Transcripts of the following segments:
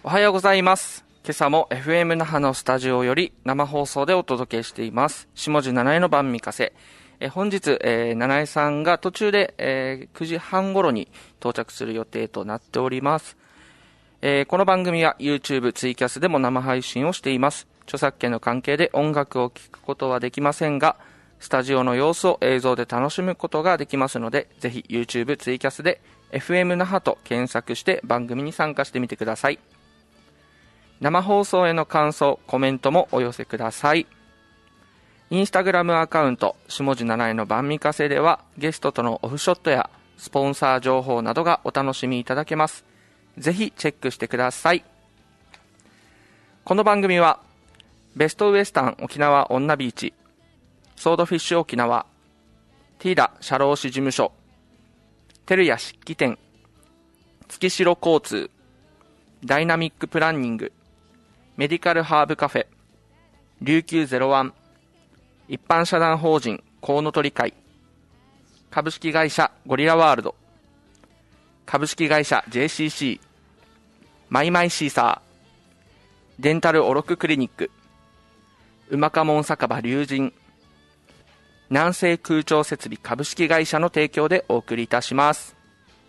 おはようございます。今朝も FM 那覇のスタジオより生放送でお届けしています。下地七重の晩御風。本日、七重さんが途中で、9時半頃に到着する予定となっております。この番組は YouTube、ツイキャスでも生配信をしています。著作権の関係で音楽を聴くことはできませんが、スタジオの様子を映像で楽しむことができますので、ぜひ YouTube、ツイキャスで FM 那覇と検索して番組に参加してみてください。生放送への感想、コメントもお寄せください。インスタグラムアカウント、下地七重の晩御風では、ゲストとのオフショットやスポンサー情報などがお楽しみいただけます。ぜひチェックしてください。この番組は、ベストウエスタン沖縄女ビーチ、ソードフィッシュ沖縄、ティーダ社労士事務所、テルヤ漆器店、月城交通、ダイナミックプランニング、メディカルハーブカフェ、琉球01、一般社団法人コウノトリ会、株式会社ゴリラワールド、株式会社 JCC、マイマイシーサー、デンタルオロククリニック、うまかもん酒場龍神、南西空調設備株式会社の提供でお送りいたします。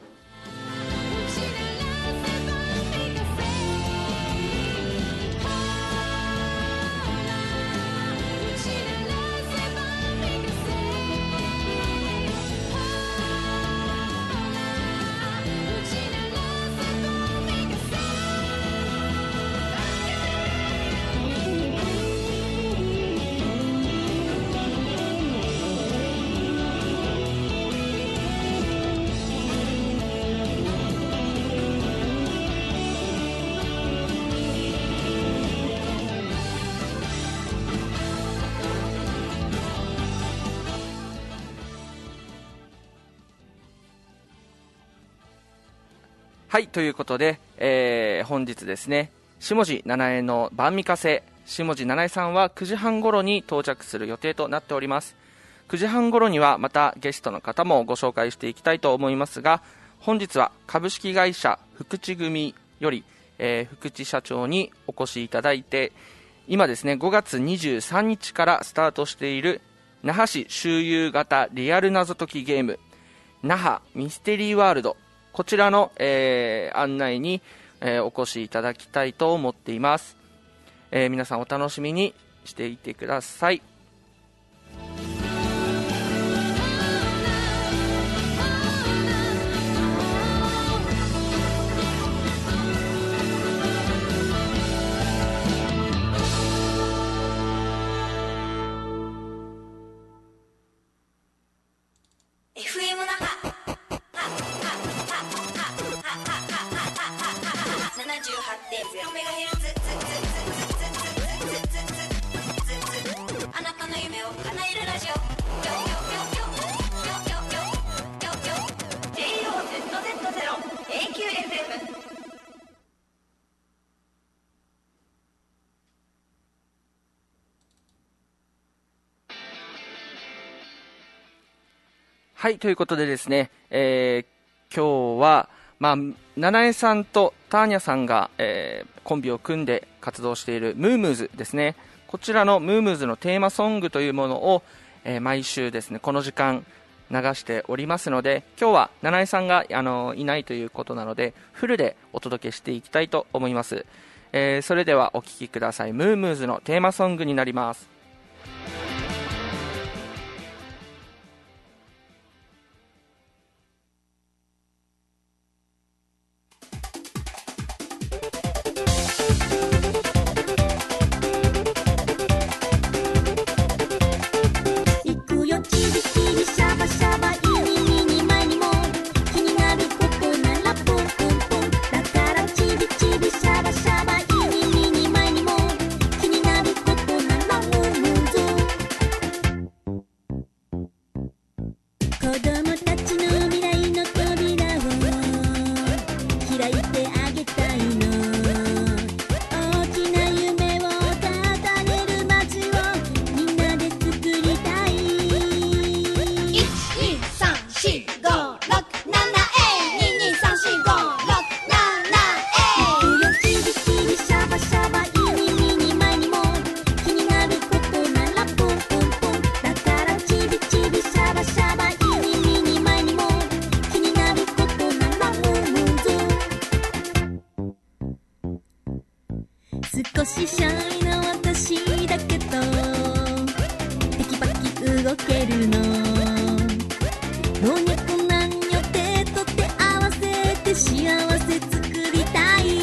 はい、ということで、本日ですね、下地七重の晩御風、下地七重さんは9時半頃に到着する予定となっております。9時半頃にはまたゲストの方もご紹介していきたいと思いますが、本日は株式会社福地組より、福地社長にお越しいただいて、今ですね、5月23日からスタートしている那覇市周遊型リアル謎解きゲーム、那覇ミステリーワールド、こちらの、案内に、お越しいただきたいと思っています。皆さんお楽しみにしていてください。はい、ということでですね、今日は、七重さんとターニャさんが、コンビを組んで活動しているムームーズですね。こちらのムームーズのテーマソングというものを、毎週ですね、この時間流しておりますので、今日は七重さんがいないということなので、フルでお届けしていきたいと思います。それではお聴きください。ムームーズのテーマソングになります。 シャバシャバイニミニマニも気になることならムームーズ少しシャイな私だけどテキパキ動けるの老若男女手と手合わせて幸せ作りたい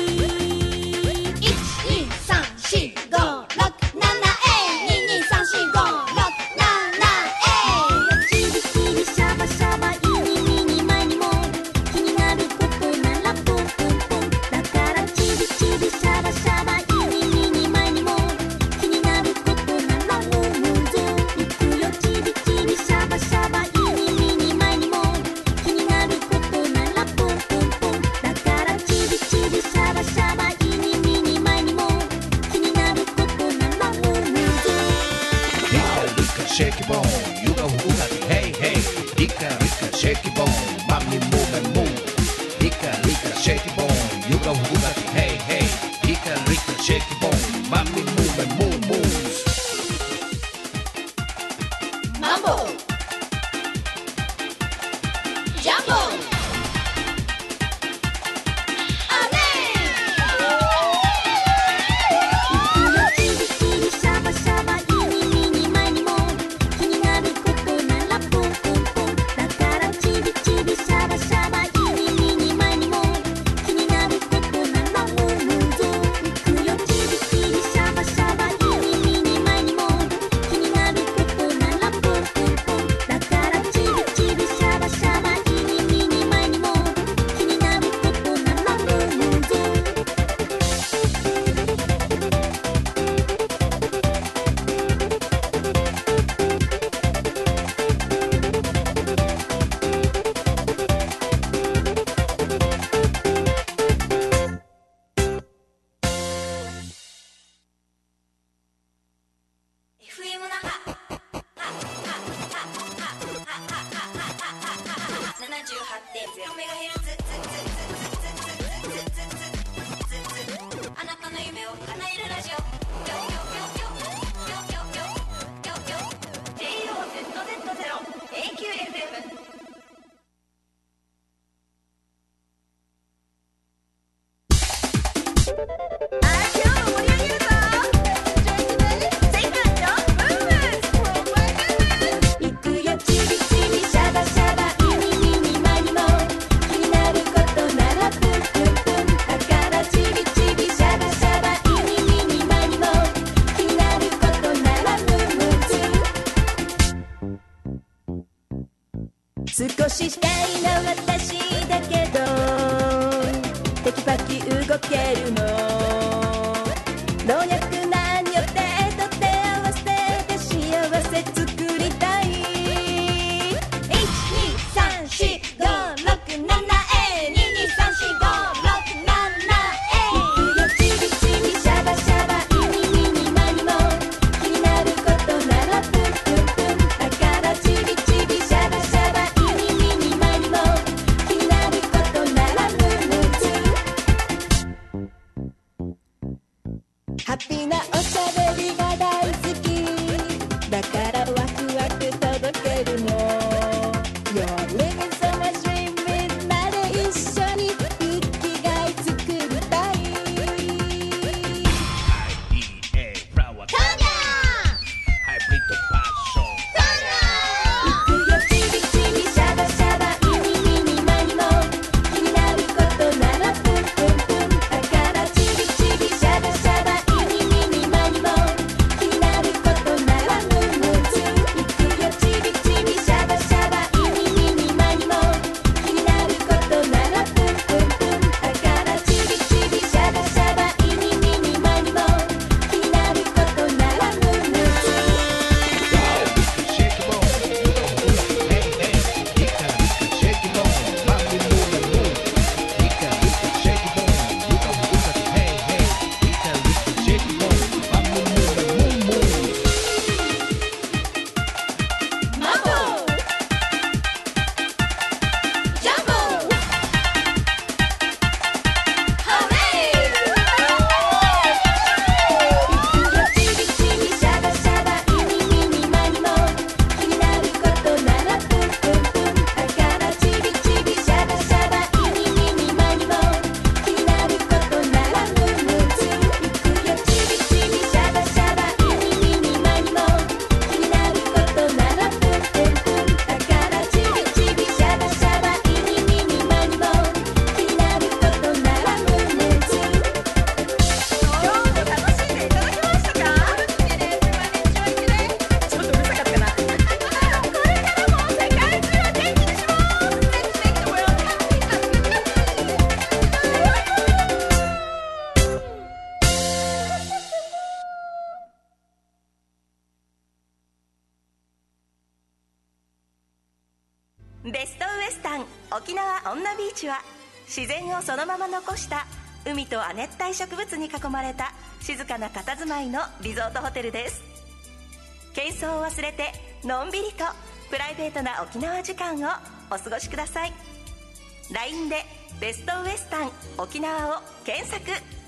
Shake it bone, you go Bugatti, hey hey. Rika Rika shake it bone, mommy move and move. Rika Rika shake it bone, you go Bugatti, hey hey. Rika Rika shake it bone, mommy move and move moves. Mambo, Jumbo.少しシャイな私だけどテキパキ動けるの老若男女手と手合わせて幸せ作りたい 1,2,3,4,5,6,7 ハッピーなおしゃべりが大好きだからワクワク届けるの You're living so much dream みんなで一緒に生きがい作りたい IDA フラワートニャハイブリッドパッション行くよちびちびシャバシャバイニミニマニモ気になることならプンプンプンだからちびちびシャバシャバイニミニマニモベストウエスタン沖縄オンナビーチは自然をそのまま残した海と亜熱帯植物に囲まれた静かな佇まいのリゾートホテルです。喧騒を忘れてのんびりとプライベートな沖縄時間をお過ごしください。 LINE でベストウエスタン沖縄を検索。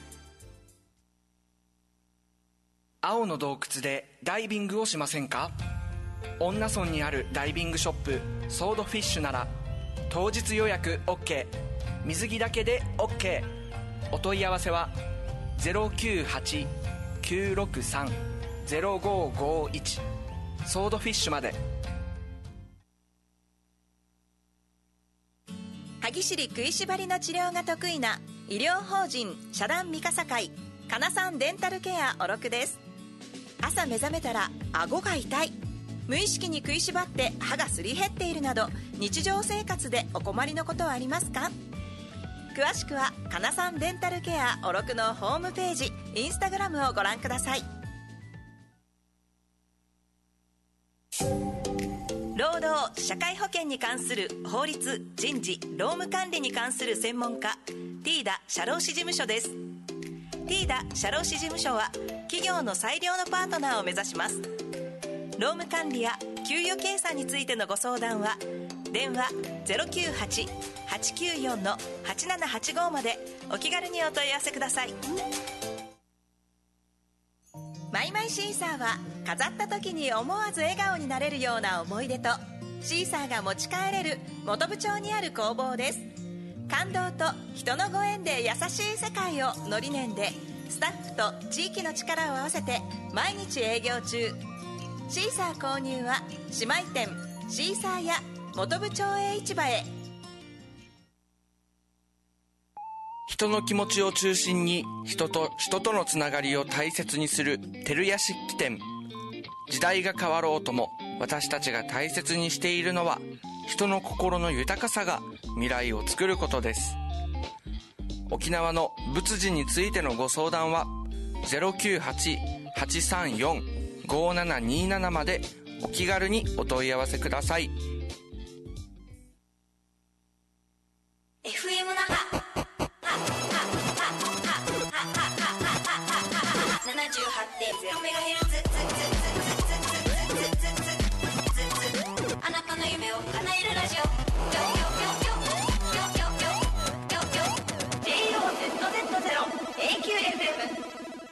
青の洞窟でダイビングをしませんか？恩納村にあるダイビングショップソードフィッシュなら当日予約 OK、 水着だけで OK。 お問い合わせは 098-963-0551 ソードフィッシュまで。 歯ぎしり食いしばりの治療が得意な医療法人社団三笠会かなさんデンタルケアおろくです。朝目覚めたら顎が痛い、無意識に食いしばって歯がすり減っているなど日常生活でお困りのことはありますか？詳しくはかなさんデンタルケアおろくのホームページ、インスタグラムをご覧ください。労働社会保険に関する法律人事労務管理に関する専門家ティーダ社労士事務所です。ティーダ社労士事務所は企業の裁量のパートナーを目指します。労務管理や給与計算についてのご相談は電話 098-894-8785 までお気軽にお問い合わせください。マイマイシーサーは飾った時に思わず笑顔になれるような思い出とシーサーが持ち帰れる本部町にある工房です。感動と人のご縁で優しい世界をの理念でスタッフと地域の力を合わせて毎日営業中。シーサー購入は姉妹店シーサーや本部町営市場へ。 人の気持ちを中心に人とのつながりを大切にする照屋漆器店。時代が変わろうとも私たちが大切にしているのは人の心の豊かさが未来を作ることです。沖縄の仏事についてのご相談は 098-834-5727 までお気軽にお問い合わせください。 FM 那覇 78.0MHz あなたの夢を叶えるラジオJOZZ0AQFM。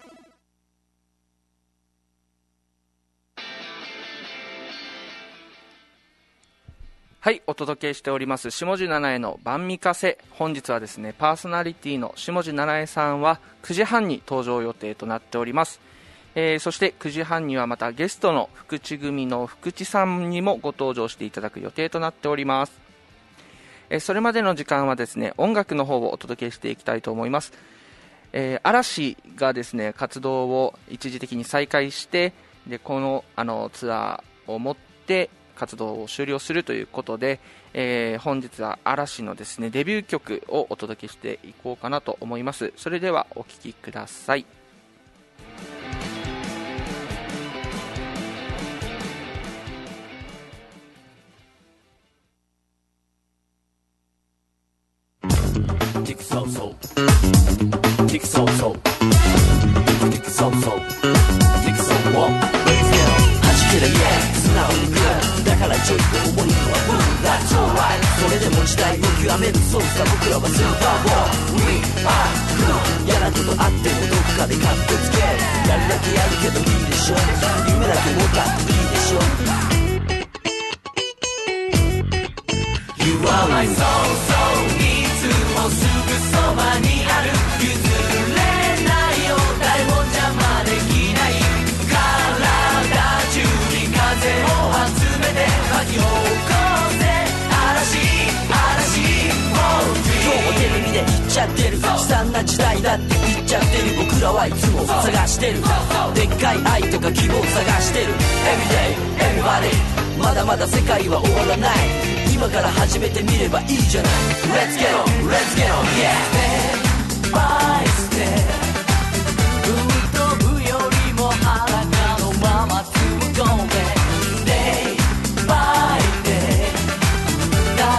はい、お届けしております下地七重の晩御風。本日はですね、パーソナリティの下地七重さんは9時半に登場予定となっております。そして9時半にはまたゲストの福地組の福地さんにもご登場していただく予定となっております。それまでの時間はですね、音楽の方をお届けしていきたいと思います。嵐がですね、活動を一時的に再開して、でこのツアーをもって活動を終了するということで、本日は嵐のですねデビュー曲をお届けしていこうかなと思います。それではお聴きください。 だからちょいと思いは That's alright。 それでも時代を極めるそうさ、僕らはスーパーボール We are good。 嫌なことあってもどっかでカッコつける。やるだけやるけどいいでしょ、夢だけ持ったっていいでしょ。 You are my soul soul。 いつもすぐそばにある。譲れないよ、誰も邪魔できない。体中に風を集めて巻き起こせ嵐今日もテレビで言っちゃってる。悲惨な時代だって言っちゃってる。僕らはいつも探してる。でっかい愛とか希望探してる。 Everyday everybody。 まだまだ世界は終わらない。今から始めてみればいいじゃない。 Let's get on Let's get on Yeah。 Step by step。 吹っ飛ぶよりも裸のまま突っ込め。 Day by day。 誰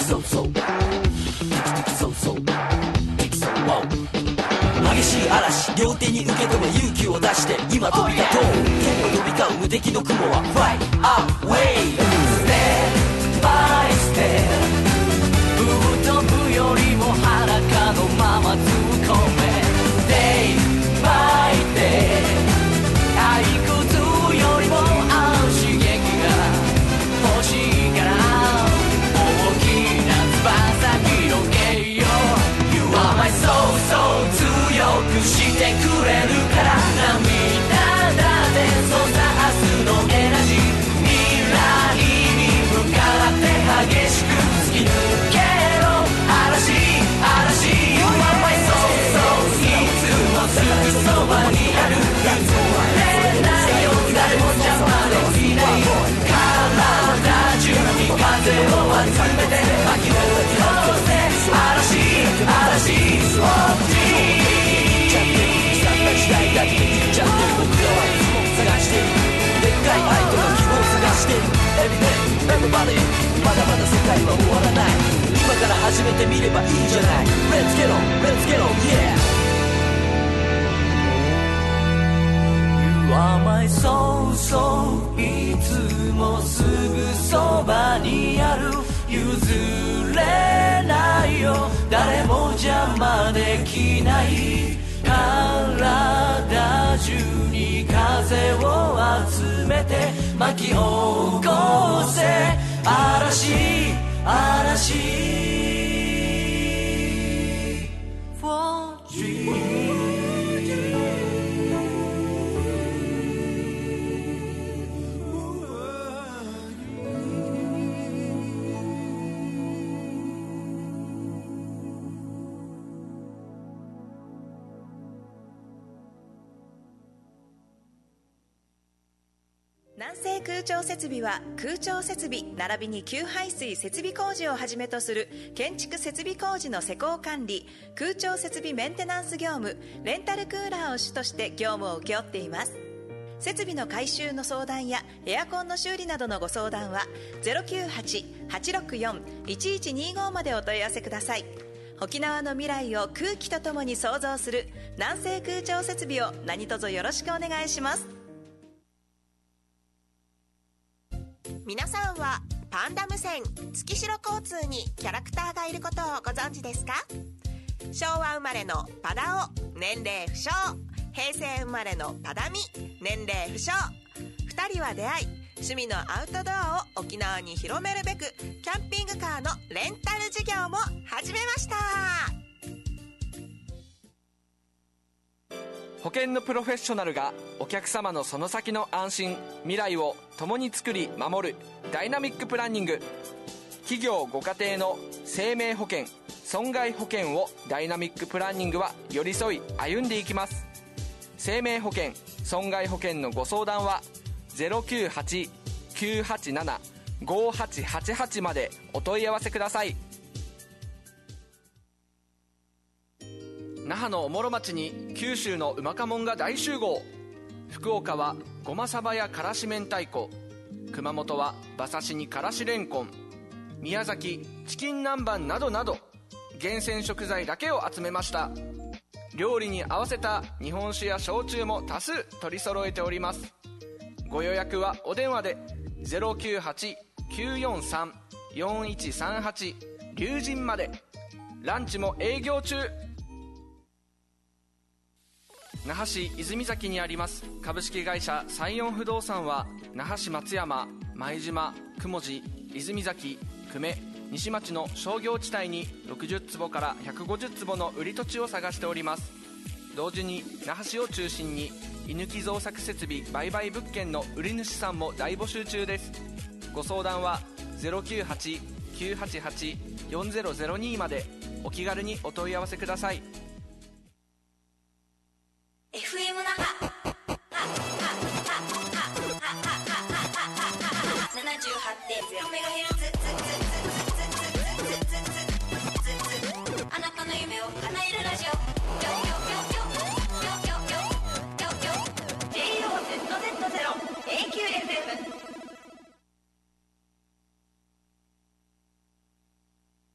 そうそうそうそう激しい嵐両手に受け止め勇気を出して今飛び立とう天を飛び交う無敵の雲は Fly away Step by step 飛ぶよりも裸のまま突っ込め Day by day 退屈よりも刺激が欲しいから大きな翼広げよう You are my soul soul 強くしてくれるから涙だってそうさ明日のエナジー未来に向かって激しく突き抜けろ嵐嵐 You are my soul soul いつもすぐそばにある譲れないよ誰も邪魔できない体中に風を集めて巻き起こせ嵐嵐 OG時代だって言っちゃってる僕らはいつも探してるでっかい愛とか希望を探してる Everybody まだまだ世界は終わらない今から始めてみればいいじゃない Let's get on Let's get on Yeah You are my soul soul いつもすぐそばにある譲れないよ誰も邪魔できない体中に風を集めて巻き起こせ嵐嵐 For you 南西空調設備は空調設備並びに給排水設備工事をはじめとする建築設備工事の施工管理空調設備メンテナンス業務レンタルクーラーを主として業務を請け負っています。設備の改修の相談やエアコンの修理などのご相談は 098-864-1125 までお問い合わせください。沖縄の未来を空気とともに創造する南西空調設備を何卒よろしくお願いします。皆さんはパンダ無線月城交通にキャラクターがいることをご存知ですか？昭和生まれのパダオ年齢不詳、平成生まれのパダミ年齢不詳、2人は出会い趣味のアウトドアを沖縄に広めるべくキャンピングカーのレンタル事業も始めました。 保険のプロフェッショナルがお客様のその先の安心未来を共に作り守るダイナミックプランニング。企業ご家庭の生命保険損害保険をダイナミックプランニングは寄り添い歩んでいきます。生命保険損害保険のご相談は 098-987-5888 までお問い合わせください。那覇のおもろ町に九州のうまかもんが大集合。福岡はごまさばやからし明太子、熊本は馬刺しにからしれんこん、宮崎チキン南蛮などなど厳選食材だけを集めました。料理に合わせた日本酒や焼酎も多数取り揃えております。ご予約はお電話で 098-943-4138 龍神まで。ランチも営業中。那覇市泉崎にあります株式会社西園不動産は那覇市松山、前島、雲寺、泉崎、久米、西町の商業地帯に60坪から150坪の売り土地を探しております。同時に那覇市を中心に居抜き造作設備売買物件の売り主さんも大募集中です。ご相談は 098-988-4002 までお気軽にお問い合わせください。 FM 那覇 78.0MHz あなたの夢を叶えるラジオ JOZZ0AQFM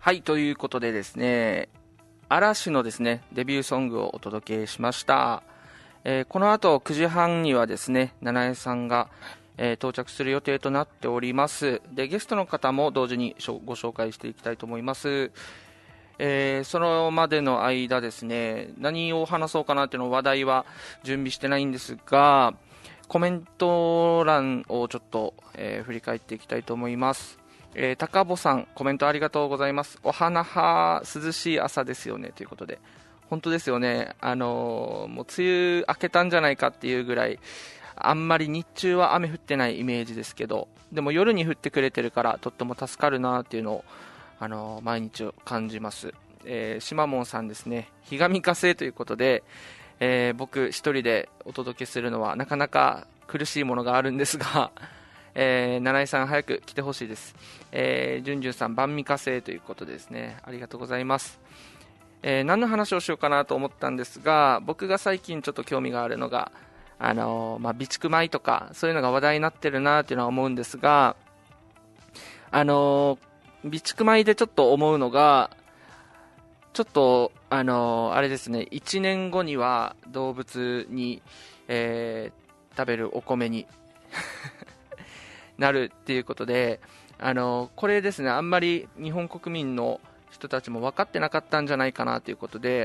はい、ということでですね、嵐のですね、デビューソングをお届けしました。この後9時半にはですね、七重さんが、到着する予定となっております。で、ゲストの方も同時にご紹介していきたいと思います。そのまでの間ですね、何を話そうかなっていうの話題は準備してないんですが、コメント欄をちょっと、振り返っていきたいと思います。高保さん、コメントありがとうございます。お花は涼しい朝ですよねということで、本当ですよね。もう梅雨明けたんじゃないかっていうぐらい、あんまり日中は雨降ってないイメージですけど、でも夜に降ってくれてるからとっても助かるなっていうのを、毎日感じます。しまもんさんですね、日が三日星ということで、僕一人でお届けするのはなかなか苦しいものがあるんですが、七重さん早く来てほしいです。じゅんじゅんさん晩御火星ということでですね、ありがとうございます。何の話をしようかなと思ったんですが、僕が最近ちょっと興味があるのが備蓄米とかそういうのが話題になってるなっていうのは思うんですが、備蓄米でちょっと思うのが、ちょっとあれですね、1年後には動物に、食べるお米になるっていうことで、これですね、あんまり日本国民の人たちも分かってなかったんじゃないかなということで、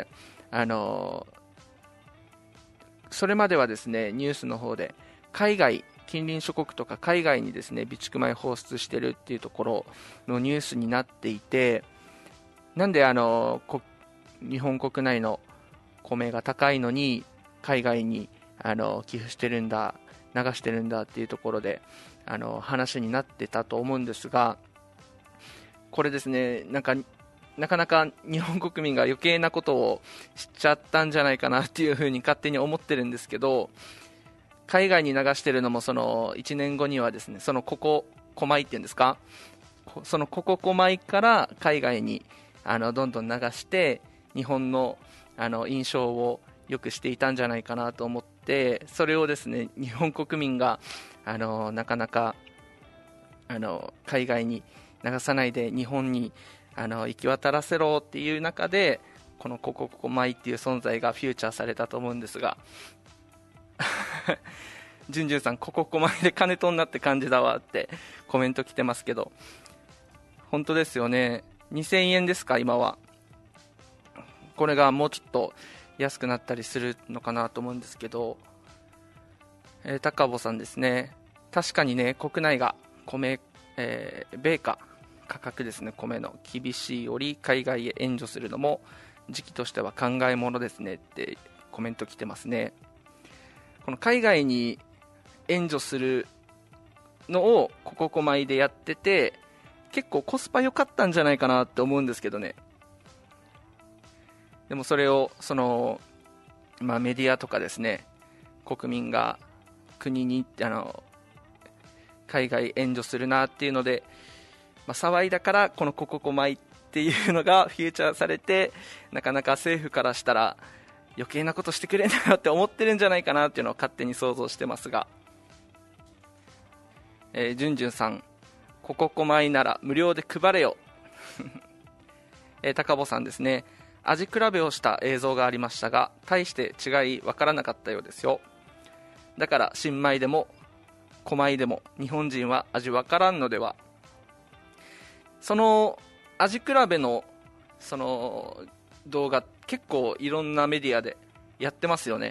それまではですね、ニュースの方で海外、近隣諸国とか海外にですね、備蓄米放出してるっていうところのニュースになっていて、なんで日本国内の米が高いのに海外に寄付してるんだ、流してるんだっていうところで話になってたと思うんですが、これですね、なかなか日本国民が余計なことを知っちゃったんじゃないかなっていうふうに勝手に思ってるんですけど、海外に流してるのもその1年後にはですね、その古米っていうんですか、その古米から海外にどんどん流して日本の印象を良くしていたんじゃないかなと思って、それをですね、日本国民がなかなか海外に流さないで日本に行き渡らせろっていう中で、この古米っていう存在がフューチャーされたと思うんですがじゅんじゅんさん、古米で金とんなって感じだわってコメント来てますけど、本当ですよね。2000円ですか今は。これがもうちょっと安くなったりするのかなと思うんですけど、高保さんですね、確かにね、国内が米、米価格ですね、米の厳しいより海外へ援助するのも時期としては考えものですねってコメント来てますね。この海外に援助するのを古米でやってて、結構コスパ良かったんじゃないかなって思うんですけどね。でもそれをメディアとかですね、国民が国に海外援助するなっていうので、騒いだからこの古米っていうのがフューチャーされて、なかなか政府からしたら余計なことしてくれんなよって思ってるんじゃないかなっていうのを勝手に想像してますが、じゅんじゅんさん、古米なら無料で配れよ高保さんですね、味比べをした映像がありましたが、大して違い分からなかったようですよ。だから新米でも古米でも日本人は味分からんのでは。その味比べのその動画、結構いろんなメディアでやってますよね。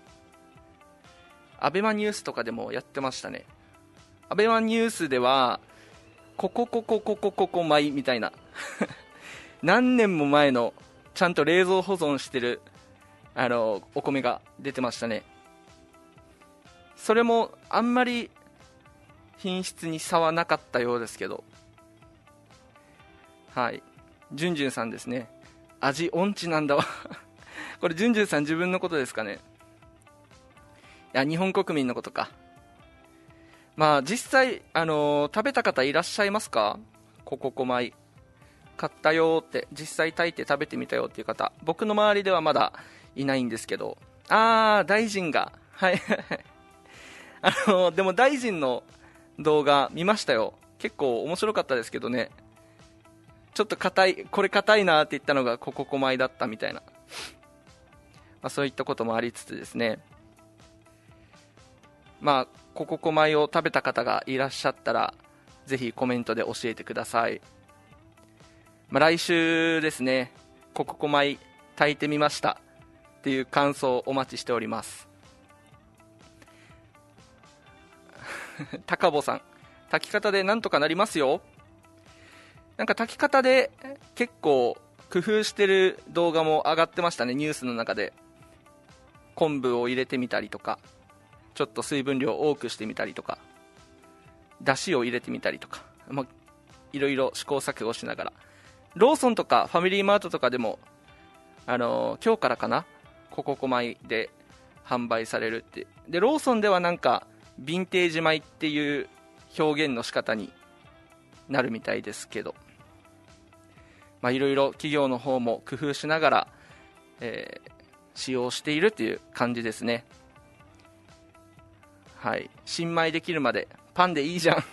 アベマニュースとかでもやってましたね。アベマニュースでは米みたいな何年も前のちゃんと冷蔵保存してるお米が出てましたね。それもあんまり品質に差はなかったようですけど、はい、じゅんじゅんさんですね、味音痴なんだわこれじゅんじゅんさん自分のことですかね。いや、日本国民のことか。実際食べた方いらっしゃいますか？古米買ったよって実際炊いて食べてみたよっていう方、僕の周りではまだいないんですけど、大臣がはいでも大臣の動画見ましたよ。結構面白かったですけどね。 ちょっと硬い、これ硬いなって言ったのがコココ米だったみたいな、そういったこともありつつですね、コココ米を食べた方がいらっしゃったらぜひコメントで教えてください。来週ですね、コココ米炊いてみましたっていう感想をお待ちしております。高坊さん、炊き方でなんとかなりますよ。なんか炊き方で結構工夫してる動画も上がってましたね、ニュースの中で。昆布を入れてみたりとか、ちょっと水分量多くしてみたりとか、だしを入れてみたりとか、いろいろ試行錯誤しながら、ローソンとかファミリーマートとかでも今日からかな、コココ米で販売されるって。でローソンではなんかヴィンテージ米っていう表現の仕方になるみたいですけど、いろいろ企業の方も工夫しながら、使用しているという感じですね。はい、新米できるまでパンでいいじゃん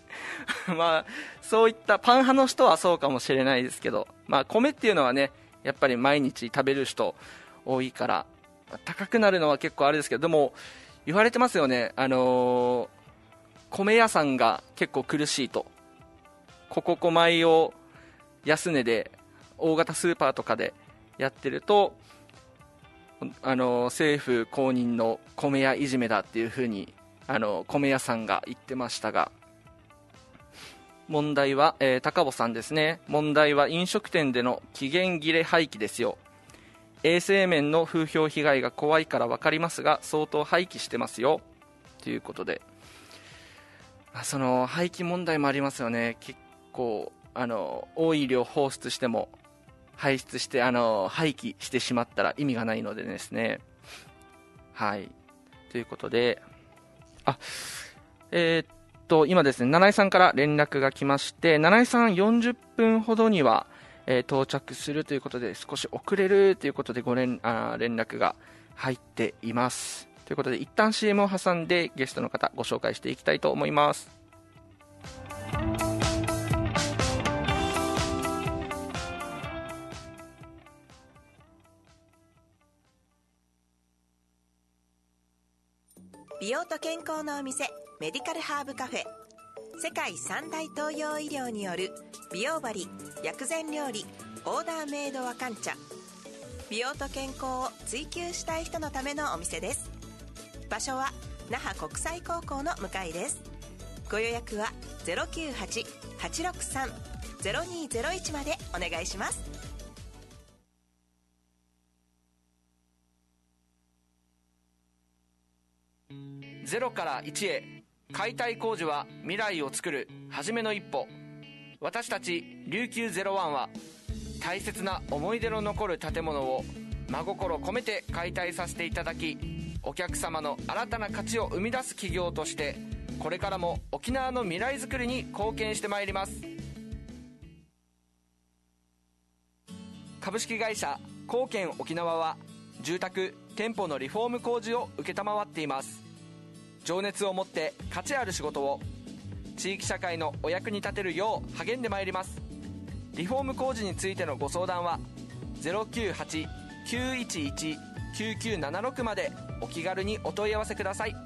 そういったパン派の人はそうかもしれないですけど、米っていうのはね、やっぱり毎日食べる人多いから高くなるのは結構あれですけど、でも言われてますよね、米屋さんが結構苦しいと。コココ米を安値で大型スーパーとかでやってると、政府公認の米屋いじめだっていう風に米屋さんが言ってましたが、問題は、高尾さんですね、問題は飲食店での期限切れ廃棄ですよ。衛生面の風評被害が怖いから分かりますが、相当廃棄してますよということで、その廃棄問題もありますよね。結構多い量放出しても排出して廃棄してしまったら意味がないのでですね。はい、ということで、今ですね、七井さんから連絡が来まして、七井さん40分ほどには、到着するということで、少し遅れるということで連絡が入っています。ということで、一旦 CM を挟んでゲストの方ご紹介していきたいと思います。 美容と健康のお店、メディカルハーブカフェ。世界三大東洋医療による美容針、薬膳料理、オーダーメイド和漢茶。美容と健康を追求したい人のためのお店です。場所は那覇国際高校の向かいです。ご予約は 098-863-0201 までお願いします。 ゼロから1へ、解体工事は未来を作る初めの一歩。私たち琉球01は大切な思い出の残る建物を真心込めて解体させていただき、お客様の新たな価値を生み出す企業として、これからも沖縄の未来づくりに貢献してまいります。株式会社光健沖縄は、住宅・店舗のリフォーム工事を承っています。情熱を持って価値ある仕事を地域社会のお役に立てるよう励んでまいります。リフォーム工事についてのご相談は 098-911-9976 までお気軽にお問い合わせください。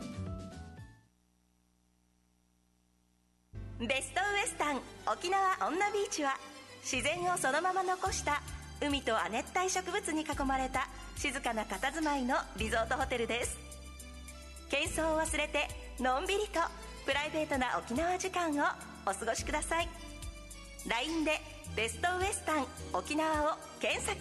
ベストウエスタン沖縄恩納ビーチは、自然をそのまま残した海と亜熱帯植物に囲まれた静かな佇まいのリゾートホテルです。喧騒を忘れてのんびりとプライベートな沖縄時間をお過ごしください。 LINE でベストウエスタン沖縄を検索。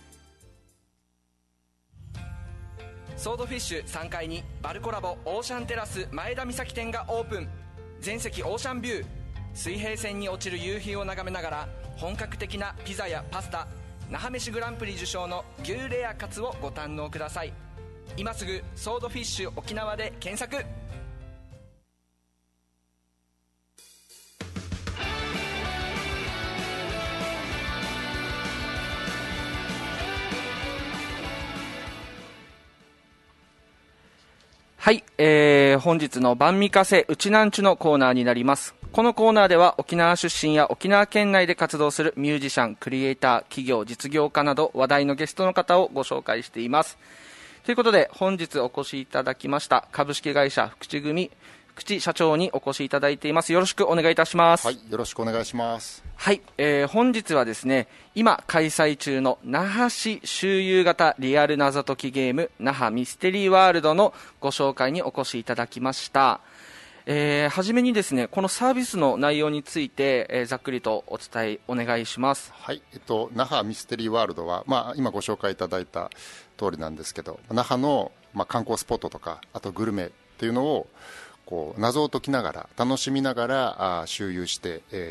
ソードフィッシュ3階にバルコラボオーシャンテラス前田岬店がオープン。全席オーシャンビュー、水平線に落ちる夕日を眺めながら本格的なピザやパスタ、那覇飯グランプリ受賞の牛レアカツをご堪能ください。今すぐソードフィッシュ沖縄で検索。 はい、本日の晩御風うちなんちゅのコーナーになります。このコーナーでは沖縄出身や沖縄県内で活動するミュージシャン、クリエイター、企業、実業家など話題のゲストの方をご紹介しています。ということで本日お越しいただきました株式会社福地組福地社長にお越しいただいています。よろしくお願いいたします。 はい、よろしくお願いします。 はい、本日はですね、今開催中の那覇市周遊型リアル謎解きゲーム那覇ミステリーワールドのご紹介にお越しいただきました。はじめにですね、このサービスの内容について、ざっくりとお伝えお願いします。 はい、那覇ミステリーワールドは、今ご紹介いただいた通りなんですけど、那覇の、観光スポットとかあとグルメっていうのをこう謎を解きながら楽しみながら周遊して、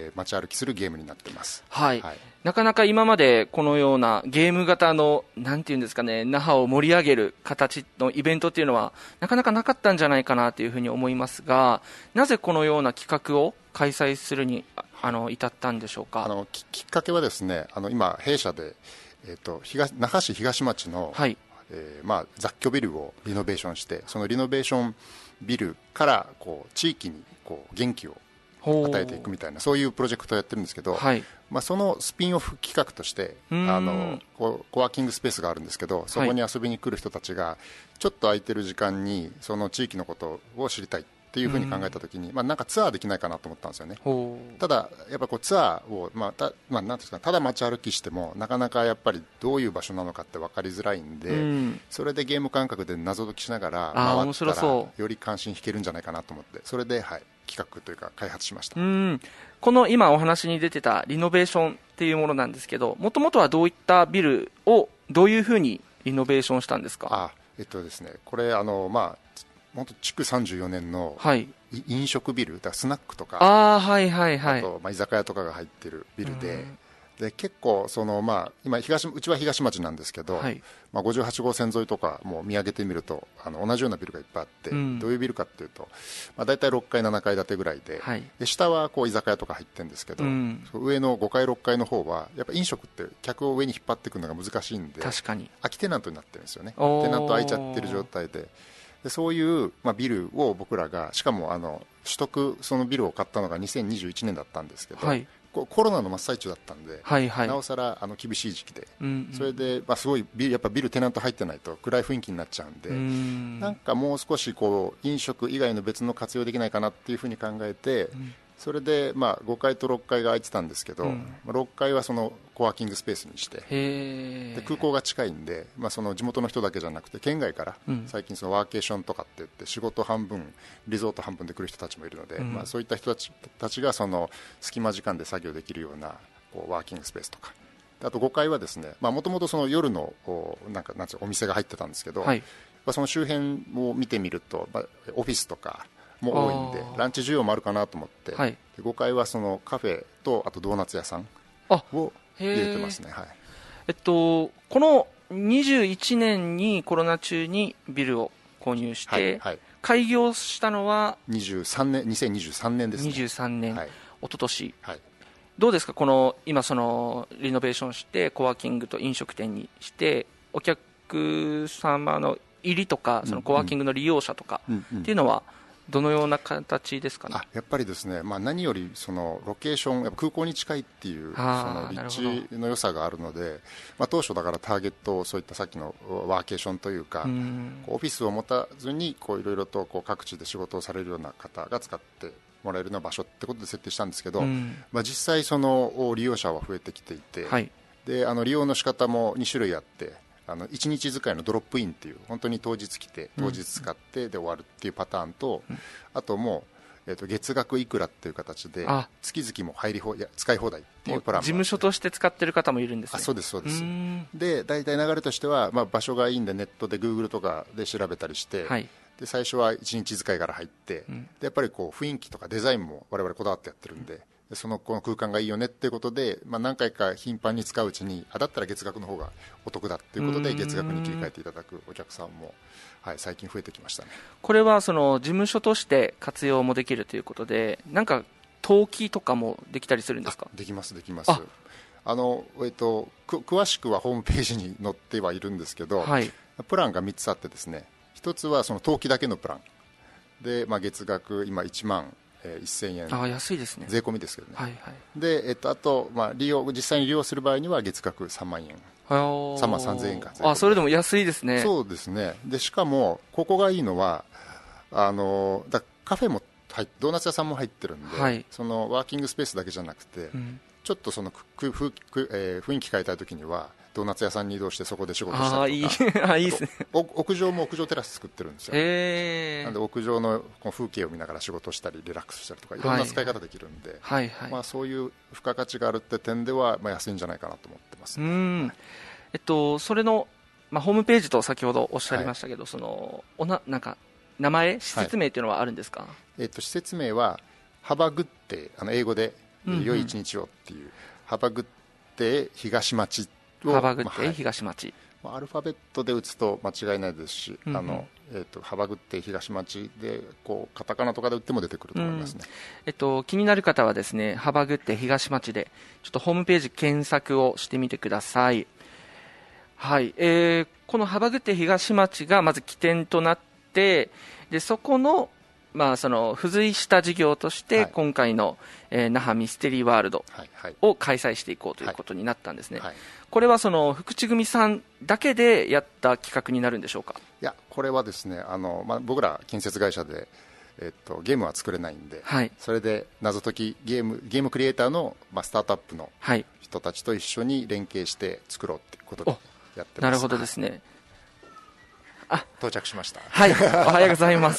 街歩きするゲームになっています。 はい、なかなか今までこのようなゲーム型のなんていうんですかね、那覇を盛り上げる形のイベントっていうのはなかなかなかったんじゃないかなというふうに思いますが、なぜこのような企画を開催するに至ったんでしょうか。 きっかけはですね、今弊社で、那覇市東町の、 はい雑居ビルをリノベーションして、そのリノベーションビルからこう地域にこう元気を与えていくみたいな、そういうプロジェクトをやってるんですけど、 はいそのスピンオフ企画としてコワーキングスペースがあるんですけど、そこに遊びに来る人たちがちょっと空いてる時間にその地域のことを知りたいっていうふうに考えたときに、なんかツアーできないかなと思ったんですよね。ただやっぱこうツアーを、なんていうんですか、ただ街歩きしてもなかなかやっぱりどういう場所なのかって分かりづらいんで、それでゲーム感覚で謎解きしながら回ったらより関心引けるんじゃないかなと思って、それで、企画というか開発しました。 この今お話に出てたリノベーションっていうものなんですけど、もともとはどういったビルをどういうふうにリノベーションしたんですか。 ですね、これ本当築34年の飲食ビル、だからスナックとかあと居酒屋とかが入っているビルで、結構今うちは東町なんですけど、58号線沿いとかも見上げてみると同じようなビルがいっぱいあって、どういうビルかっていうと、だいたい6階7階建てぐらいで、下はこう居酒屋とか入ってるんですけど、上の5階6階の方はやっぱ飲食って客を上に引っ張ってくるのが難しいんで、 確かに空きテナントになってるんですよね。テナント空いちゃってる状態で、そういう、ビルを僕らが、しかも取得そのビルを買ったのが2021年だったんですけど、コロナの真っ最中だったんで、なおさら厳しい時期で、それですごいやっぱビルテナント入ってないと暗い雰囲気になっちゃうんで、なんかもう少しこう飲食以外の別の活用できないかなっていうふうに考えて、それで5階と6階が空いてたんですけど、6階はそのコワーキングスペースにして、で空港が近いんで、その地元の人だけじゃなくて県外から最近そのワーケーションとかって言って仕事半分リゾート半分で来る人たちもいるので、そういった人たちがその隙間時間で作業できるようなこうワーキングスペースとか、あと5階はですね、もともとその夜のなんていうお店が入ってたんですけど、その周辺を見てみると、オフィスとかも多いんでランチ需要もあるかなと思って、5階はそのカフェとあとドーナツ屋さんを入れてますね。 この21年にコロナ中にビルを購入して、開業したのは 2023年ですね。 23年、一昨年、どうですか、この今そのリノベーションしてコワーキングと飲食店にしてお客様の入りとかそのコワーキングの利用者とかっていうのはどのような形ですかね。 やっぱりですね、何よりそのロケーション、やっぱ空港に近いっていうその立地の良さがあるので、当初だからターゲットをそういったさっきのワーケーションというか、オフィスを持たずにいろいろと各地で仕事をされるような方が使ってもらえるような場所ってことで設定したんですけど、実際その利用者は増えてきていて、で利用の仕方も2種類あって、1日使いのドロップインっていう本当に当日来て当日使ってで終わるっていうパターンと、あともう、月額いくらっていう形で月々も使い放題っていうプランも、 事務所として使ってる方もいるんですね。 そうですそうです。で大体流れとしては、場所がいいんでネットで Google とかで調べたりして、で最初は1日使いから入って、でやっぱりこう雰囲気とかデザインも我々こだわってやってるんで、この空間がいいよねっていうことで、何回か頻繁に使ううちにだったら月額の方がお得だっていうことで月額に切り替えていただくお客さんも、最近増えてきましたね。 これはその事務所として活用もできるということで、なんか登記とかもできたりするんですか。 できますできます。詳しくはホームページに載ってはいるんですけど、プランが3つあってですね、 一つはその冬季だけのプランで、月額今1万1000円、 安いですね、 税込みですけどね、 はいはい、 で、あと、実際に利用する場合には月額3万円、3万3000円か、 それでも安いですね。 そうですね。でしかもここがいいのはカフェもドーナツ屋さんも入ってるんで、はい、そのワーキングスペースだけじゃなくて、ちょっとその雰囲気変えたいときにはドーナツ屋さんに移動してそこで仕事したりとか、いいですね。屋上も屋上テラス作ってるんですよ。なんで屋上の風景を見ながら仕事したりリラックスしたりとかいろんな使い方できるんで、そういう付加価値があるって点では、安いんじゃないかなと思ってます、 それの、ホームページと先ほどおっしゃいましたけど、なんか名前、施設名というのはあるんですか？ 施設名はハバグッテ、英語で良い一日をっていう、ハバグッテ東町を、 ハバグッテ東町、 アルファベットで打つと間違いないですし、ハバグッテ東町でカタカナとかで打っても出てくると思いますね。 気になる方はですね、ハバグッテ東町でちょっとホームページ検索をしてみてください。はい、このハバグッテ東町がまず起点となって、でそこのその付随した事業として、今回の、那覇ミステリーワールドを開催していこうということになったんですね。これはその福地組さんだけでやった企画になるんでしょうか？ いや、これはですね、僕ら建設会社で、ゲームは作れないんで、それで謎解きゲームクリエイターの、スタートアップの人たちと一緒に連携して作ろうということでやってます。 なるほどですね。 到着しました。 はい、おはようございます。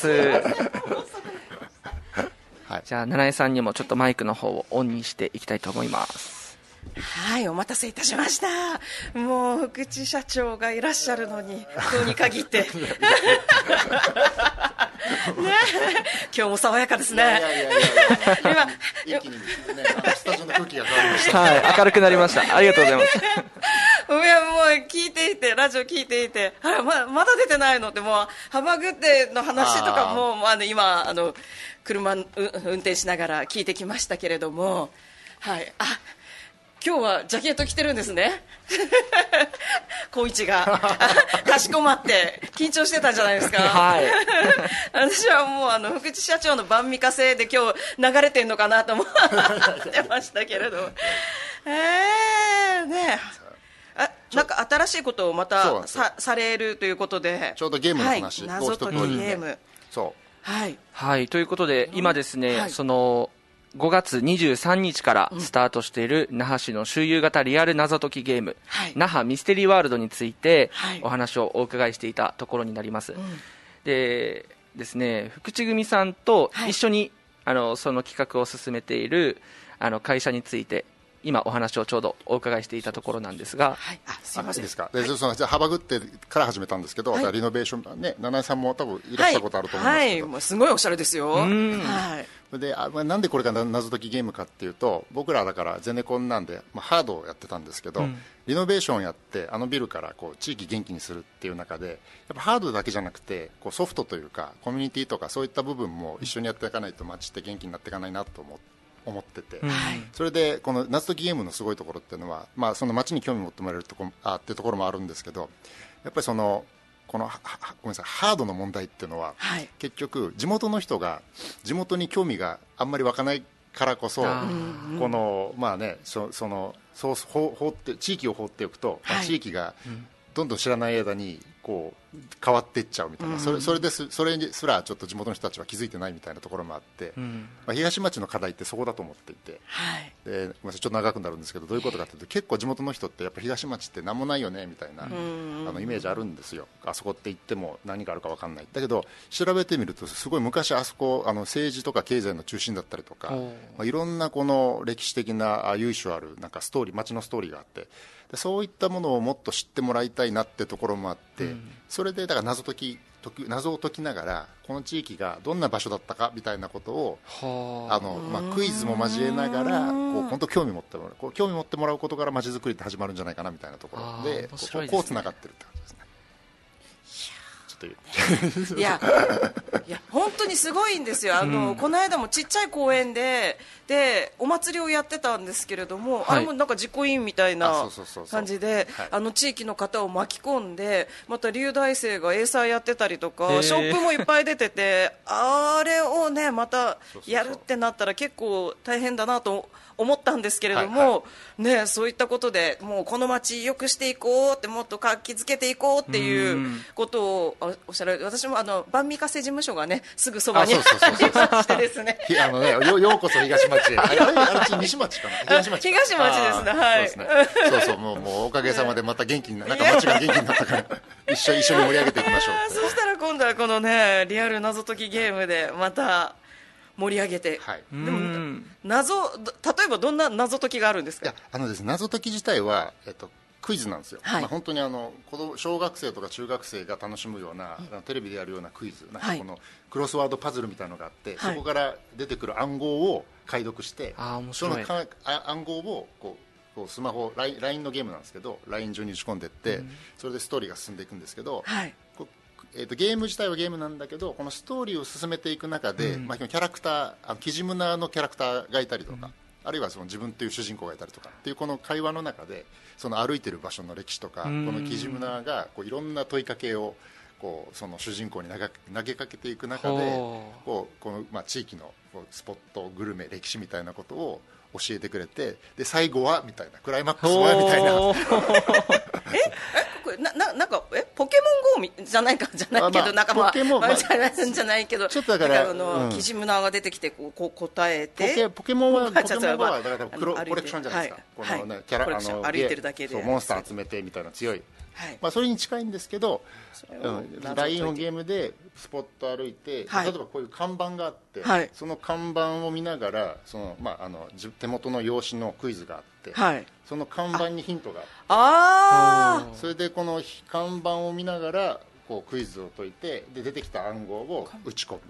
じゃあ七重さんにもちょっとマイクの方をオンにしていきたいと思います。 はい、お待たせいたしました。もう福地社長がいらっしゃるのに今日に限ってね、今日も爽やかですね。 一気にスタジオの空気が変わりました。 明るくなりました。ありがとうございます。 いや、もう聞いていて、ラジオ聞いていて、まだ出てないのって、もうハバグッテの話とかも今車運転しながら聞いてきましたけれども、今日はジャケット着てるんですね。光一がかしこまって緊張してたんじゃないですか。私はもう福地社長の晩御風で今日流れてんのかなと思ってましたけれど、なんか新しいことをまたされるということで、 ちょうどゲームの話、 謎解きゲーム、 ということで今ですね、その5月23日からスタートしている那覇市の周遊型リアル謎解きゲーム、那覇ミステリーワールドについてお話をお伺いしていたところになります。でですね、福地組さんと一緒に、その企画を進めている会社について今お話をちょうどお伺いしていたところなんですが、 すみませんですか。ハバグッテから始めたんですけど、リノベーションね、七重さんも多分いらっしゃることあると思いますけど、 もうすごいおしゃれですよ。 でなんでこれが謎解きゲームかっていうと、僕らだからゼネコンなんで、ハードをやってたんですけど、リノベーションやってビルから地域元気にするっていう中で、やっぱハードだけじゃなくてソフトというかコミュニティとかそういった部分も一緒にやっていかないと街って元気になっていかないなと思ってて、それでこの謎解きゲームのすごいところっていうのは、その街に興味を持ってもらえるっていうところもあるんですけど、やっぱりこのごめんなさい、ハードの問題っていうのは、結局地元の人が地元に興味があんまり湧かないからこそ、この地域を放っておくと、地域がどんどん知らない間に変わっていっちゃうみたいな、それにすらちょっと地元の人たちは気づいてないみたいなところもあって、東町の課題ってそこだと思っていて、でごめんなさい、ちょっと長くなるんですけど、どういうことかというと、結構地元の人ってやっぱ東町って何もないよねみたいなイメージあるんですよ。あそこって行っても何があるか分かんない。だけど調べてみると、すごい昔あそこ政治とか経済の中心だったりとか、いろんなこの歴史的な由緒あるなんかストーリー、街のストーリーがあって、そういったものをもっと知ってもらいたいなってところもあって、それでだから謎を解きながらこの地域がどんな場所だったかみたいなことをクイズも交えながら本当興味持ってもらうことから街づくりって始まるんじゃないかなみたいなところでこうつながってるって感じですね。 ちょっと言ういや本当にすごいんですよ。この間もちっちゃい公園でお祭りをやってたんですけれども、あれもなんか実行委員みたいな感じで、地域の方を巻き込んで、また龍大生が英才やってたりとか、ショップもいっぱい出てて、あれをねまたやるってなったら結構大変だなと思ったんですけれども、ね、そういったことでもうこの街良くしていこうって、もっと活気づけていこうっていうことをおっしゃる。私も万味稼事務所がねすぐそばにありましてですねようこそ東町へ。あれ西町かな。東町ですね。はい。 そうもうおかげさまでまた元気になんか町が元気になったから一緒に盛り上げていきましょう。 そしたら今度はこのねリアル謎解きゲームでまた盛り上げて、でも例えばどんな謎解きがあるんですか？ ですね、謎解き自体は、クイズなんですよ。本当に小学生とか中学生が楽しむような、テレビでやるようなクイズ、なんかこのクロスワードパズルみたいなのがあって、そこから出てくる暗号を解読して、その暗号をこうスマホ LINE のゲームなんですけど LINE 上に打ち込んでいって、それでストーリーが進んでいくんですけど、ゲーム自体はゲームなんだけど、このストーリーを進めていく中で、キャラクター、キジムナーのキャラクターがいたりとか、あるいはその自分という主人公がいたりとかっていうこの会話の中で、その歩いてる場所の歴史とか、このキジムナーがいろんな問いかけをその主人公に投げかけていく中で、この地域のスポット、グルメ、歴史みたいなことを教えてくれて、で最後はみたいな、クライマックスはみたいななんかポケモン GO じゃないけど、仲間じゃないけど、 ちょっとだからキジムナーが出てきて答えて、 ポケモンはだからコレクションじゃないですか。このねキャラ歩いてるだけでモンスター集めてみたいな強い、それに近いんですけど、LINE のゲームでスポット歩いて、例えばこういう看板があって、その看板を見ながら手元の用紙のクイズがあって、その看板にヒントがあって、それでこの看板を見ながらクイズを解いて、で出てきた暗号を打ち込む。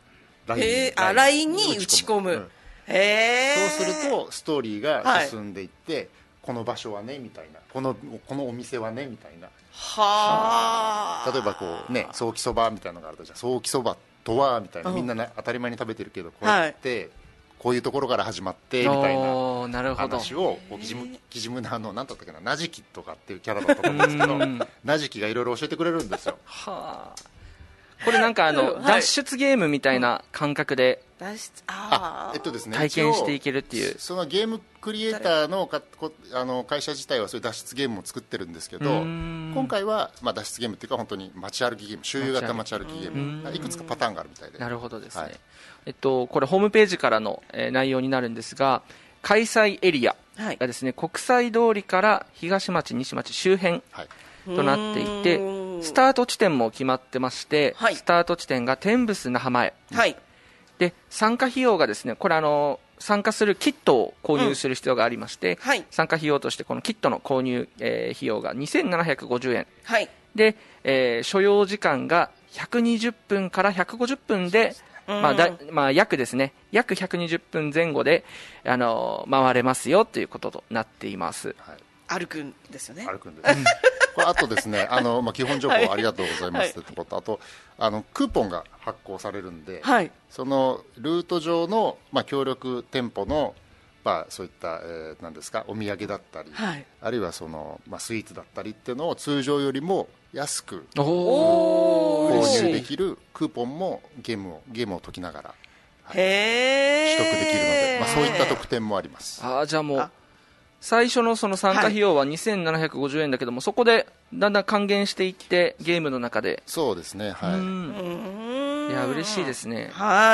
LINE に打ち込む。 そうするとストーリーが進んでいって、この場所はねみたいな、このお店はねみたいな。例えばソーキそばみたいなのがあると、じゃあソーキそばとはみたいな、みんな当たり前に食べてるけど、こうやってこういうところから始まってみたいな話をキジムナーの何だったっけな、ナジキとかっていうキャラだと思うんですけど、ナジキがいろいろ教えてくれるんですよ。 これなんか脱出ゲームみたいな感覚で体験していけるっていう。 そのゲームクリエイターの会社自体はそういう脱出ゲームを作ってるんですけど、今回は脱出ゲームっていうか本当に街歩きゲーム、周遊型街歩きゲーム、いくつかパターンがあるみたいで。 なるほどですね。これホームページからの内容になるんですが、開催エリアがですね、国際通りから東町西町周辺となっていて、スタート地点も決まってまして、スタート地点が天仏那覇前、で参加費用がですね、これ参加するキットを購入する必要がありまして、参加費用としてこのキットの購入、費用が2750円、で、所要時間が120分から150分で、約ですね、約120分前後で回れますよということとなっています。 歩くんですよね。 歩くんです。これあとですね、基本情報ありがとうございますということと、あとクーポンが発行されるんで、そのルート上の協力店舗のそういった何ですか、お土産だったり、あるいはそのスイーツだったりっていうのを通常よりも安く購入できるクーポンもゲームを解きながら取得できるので、そういった特典もあります。 じゃあもう最初のその参加費用は2750円だけども、そこでだんだん還元していってゲームの中で。 そうですね、 いや嬉しいですね。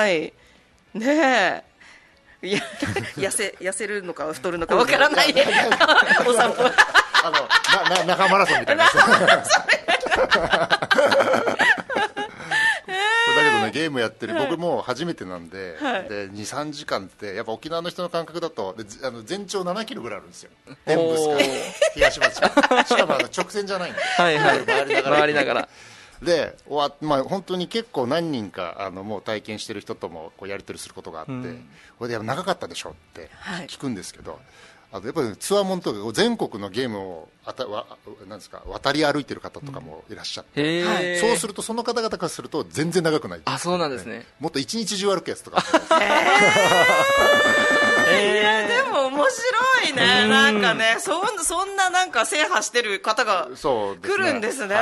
ねえ、いや痩せるのか太るのかわからないお散歩中マラソンみたいなだけどね、ゲームやってる僕も初めてなんで、2、3時間ってやっぱ沖縄の人の感覚だと全長7キロぐらいあるんですよ。天仏から東町、しかも直線じゃないんで、 回りながらで本当に結構何人かもう体験してる人ともやり取りすることがあって、これで長かったでしょって聞くんですけど、 あとやっぱりツアーモンとか全国のゲームをなんですか、渡り歩いてる方とかもいらっしゃって、そうするとその方々からすると全然長くない、 あ、そうなんですね。 もっと一日中歩くやつとかいやでも面白いね。なんかね、そんななんか制覇してる方が来るんですね。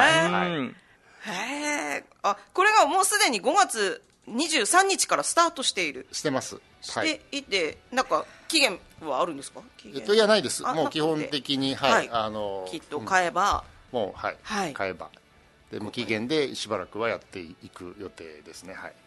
これがもうすでに5月23日からスタートしている。 してます。 していて、なんか期限はあるんですか？ いや、ないです。もう基本的に、はい、 きっと買えば、 もう、はい、買えばで無期限でしばらくはやっていく予定ですね。はい。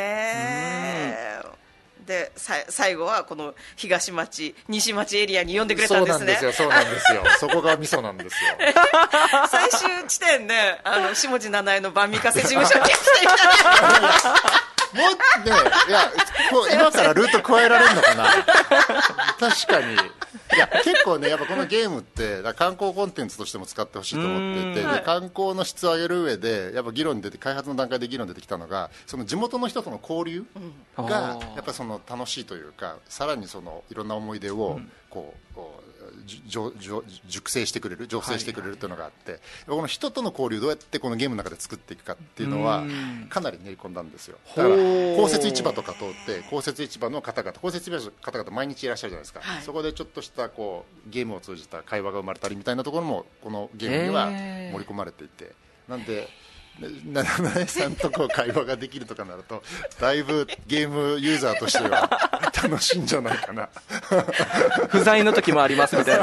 で最後はこの東町西町エリアに呼んでくれたんですね。 そうなんですよそこがミソなんですよ最終地点で下地七重の晩御風事務所に来ていただいてもうね、いや、今からルート加えられるのかな確かに。いや、結構ね、やっぱこのゲームって観光コンテンツとしても使ってほしいと思っていて、で観光の質を上げる上でやっぱ議論に出て、開発の段階で議論出てきたのが、その地元の人との交流がやっぱその楽しいというか、さらにそのいろんな思い出をこう熟成してくれる、醸成してくれるというのがあって、この人との交流どうやってこのゲームの中で作っていくかっていうのはかなり練り込んだんですよ。だから公設市場とか通って、公設市場の方々、公設市場の方々毎日いらっしゃるじゃないですか、そこでちょっとしたこうゲームを通じた会話が生まれたりみたいなところもこのゲームには盛り込まれていて、なんで七重さんとこう会話ができるとかなるとだいぶゲームユーザーとしては楽しいんじゃないかな不在の時もありますみたい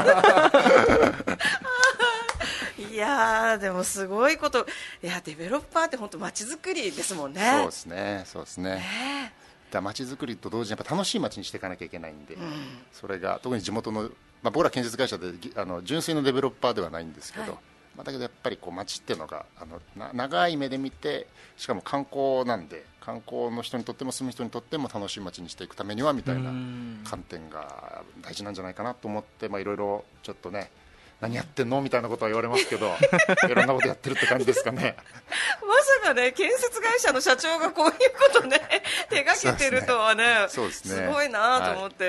ないやでもすごいこと。いや、デベロッパーって本当街づくりですもんね。 そうですね、だ街づくりと同時にやっぱ楽しい街にしていかなきゃいけないんで、それが特に地元の、僕ら建設会社で純粋なデベロッパーではないんですけど、だけどやっぱりこう街っていうのが長い目で見て、しかも観光なんで、観光の人にとっても住む人にとっても楽しい街にしていくためにはみたいな観点が大事なんじゃないかなと思って、いろいろちょっとね、何やってんのみたいなことは言われますけどいろんなことやってるって感じですかねまさかね、建設会社の社長がこういうことね手がけてるとはね、すごいなと思って、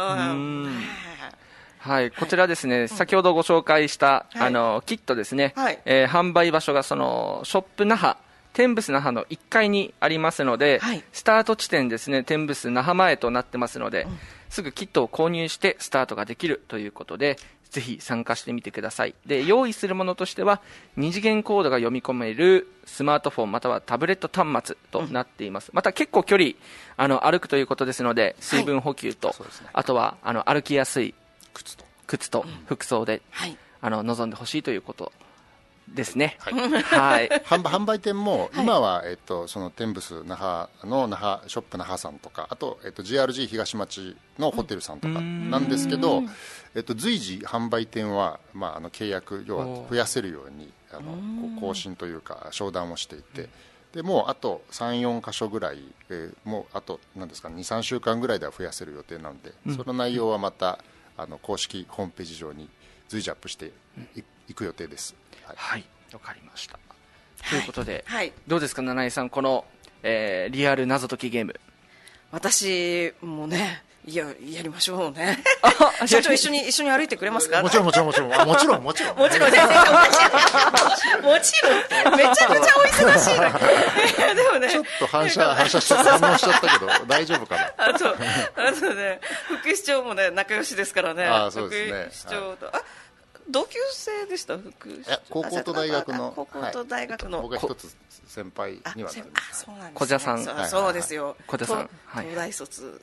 はい、こちらですね、先ほどご紹介した、キットですね、販売場所がそのショップ那覇、テンブス那覇の1階にありますので、スタート地点ですね、テンブス那覇前となってますので、すぐキットを購入してスタートができるということで、ぜひ参加してみてください。で、用意するものとしては2次元コードが読み込めるスマートフォンまたはタブレット端末となっています。また結構距離歩くということですので、水分補給と、あとは歩きやすい靴と服装で、臨んでほしいということですね。 販売店も今は、そのテンブス那覇の那覇ショップ那覇さんとか、あと、GRG 東町のホテルさんとかなんですけど、随時販売店は、契約要は増やせるように更新というか商談をしていて、でもうあと 3,4 箇所ぐらい、もうあと何ですか 2,3 週間ぐらいでは増やせる予定なので、その内容はまた公式ホームページ上に随時アップしていく予定です。 はい、わかりました。ということで、どうですか七重さん、この、リアル謎解きゲーム。 私もね、やりましょうね。社長一緒に歩いてくれますか？ もちろん。もちろん全然おかしい。もちろん。めちゃくちゃお忙しいの。でもね、 ちょっと反応しちゃったけど大丈夫かな。 あとね、副市長もね仲良しですからね。 そうですね。 副市長と同級生でした？ 高校と大学の。 高校と大学の。 僕が一つ先輩にはなります。 小田さん。 そうですよ。 小田さん。 東大卒。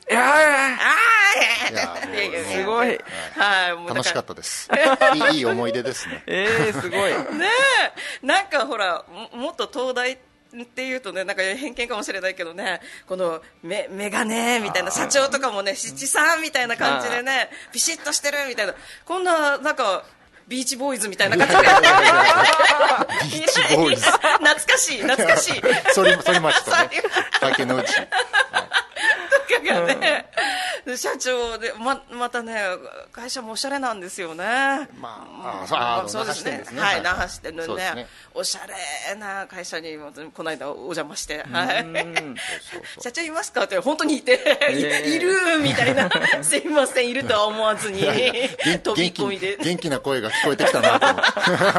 すごい。 楽しかったです。いい思い出ですね。 すごい。 ねえ、なんかほら、もっと東大っていうとね、なんか偏見かもしれないけどね、このメガネみたいな社長とかもね、七三みたいな感じでね、ビシッとしてるみたいな、こんななんかビーチボーイズみたいな感じでビーチボーイズ懐かしい反町とね竹の内とかがね、 社長で またね会社もおしゃれなんですよね。 そうですね。 はい、那覇支店のね、 ね、 おしゃれな会社にこの間お邪魔して、はい、社長いますかって本当にいて、いるみたいな、すいませんいるとは思わずに飛び込みで元気な声が聞こえてきたなと思って。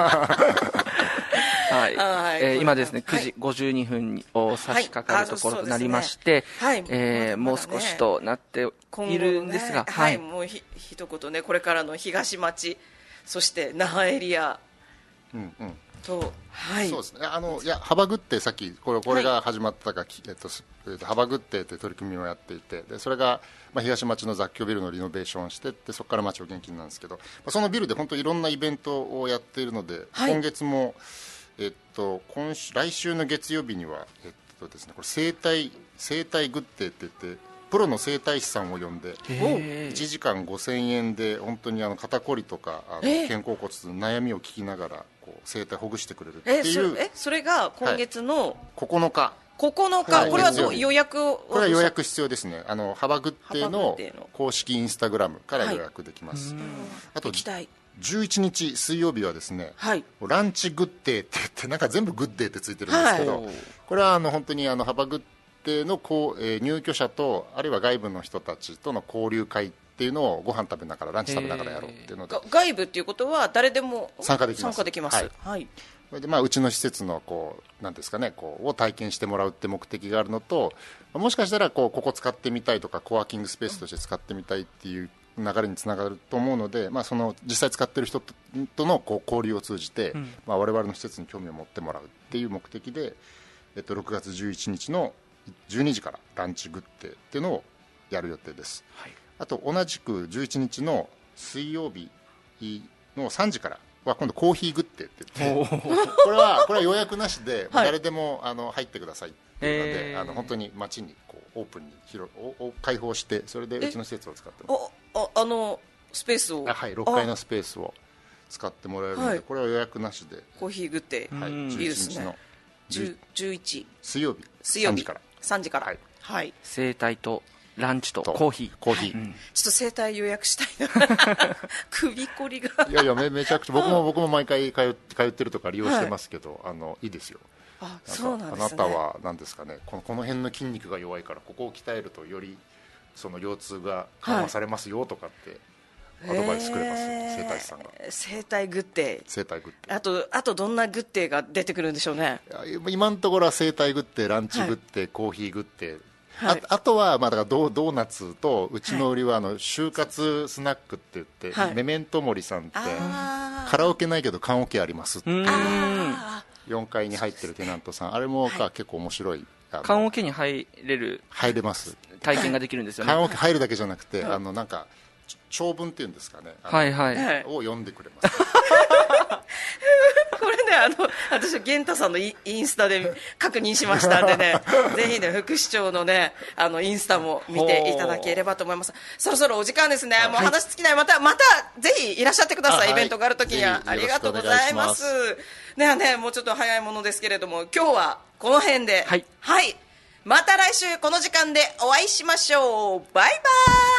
はい、今ですね9時52分を差し掛かるところとなりまして、もう少しとなっているんですが、 もう一言ね、これからの東町、そして那覇エリアと、 そうですね。いや幅グッテさっきこれが始まったか、幅グッテという取り組みをやっていて、でそれが東町の雑居ビルのリノベーションをしてって、そこから町を元気になんですけど、そのビルで本当にいろんなイベントをやっているので、今月も来週の月曜日にはですね、これ生態グッテって言ってプロの整体師さんを呼んで1時間5000円で本当に肩こりとか肩甲骨の悩みを聞きながら整体ほぐしてくれるっていう。 それが今月の 9日、 これは予約を、 これは予約必要ですね。幅グッテの公式インスタグラムから予約できます。あと11日水曜日はですね、ランチグッデーって言って、なんか全部グッデーってついてるんですけど、これは本当に幅グッデーの入居者とあるいは外部の人たちとの交流会っていうのをご飯食べながらランチ食べながらやろうっていうので、 外部っていうことは誰でも参加できます。それでうちの施設のなんですかね、を体験してもらうって目的があるのと、もしかしたらここ使ってみたいとかコワーキングスペースとして使ってみたいっていう流れにつながると思うので、その実際使っている人との交流を通じて、我々の施設に興味を持ってもらうっていう目的で、6月11日の12時からランチグッデーっていうのをやる予定です。あと同じく11日の水曜日の3時からは今度コーヒーグッデーって言ってこれは予約なしで誰でも入ってくださいっていうので、本当に街にオープンに開放して、それでうちの施設を使ってもらうスペースを、 6階のスペースを使ってもらえるので、これは予約なしでコーヒーグッデー、 11日の 11 水曜日3時から整体とランチとコーヒー、 ちょっと整体予約したいな首こりがいやめちゃくちゃ僕も毎回通ってるとか利用してますけど、いいですよ。 そうなんですね。 あなたは何ですかね、この辺の筋肉が弱いからここを鍛えるとよりその腰痛が緩和されますよとかってアドバイスくれます、整体師さんが。 整体グッデー、あとどんなグッデーが出てくるんでしょうね。 今のところは整体グッデー、ランチグッデー、コーヒーグッデー、あとはだからドーナツと、うちの売りは就活スナックって言って、メメントモリさんってカラオケないけど缶オケありますって4階に入ってるテナントさん、あれも結構面白い。 缶オケに入れます体験ができるんですよね。 缶オケ入るだけじゃなくて、なんか長文っていうんですかね、を読んでくれますこれね、私は源太さんのインスタで確認しましたんでねぜひね副市長のねインスタも見ていただければと思います。そろそろお時間ですね。もう話尽きない。またぜひいらっしゃってください。イベントがあるときにはありがとうございます。ではね、もうちょっと早いものですけれども、今日はこの辺で、また来週この時間でお会いしましょう。バイバイ。